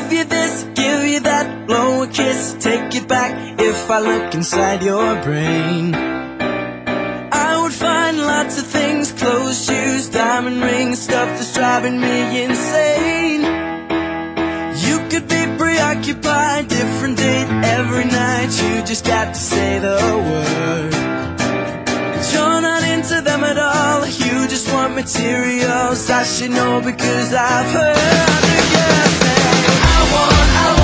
give you this, give you that, blow a kiss, take it back. If I look inside your brain, I would find lots of things, clothes, shoes, diamond rings, stuff that's driving me insane. You could be preoccupied, different date every night. You just got to say the word. But you're not into them at all, you just want materials. I should know because I've heard the girls say I want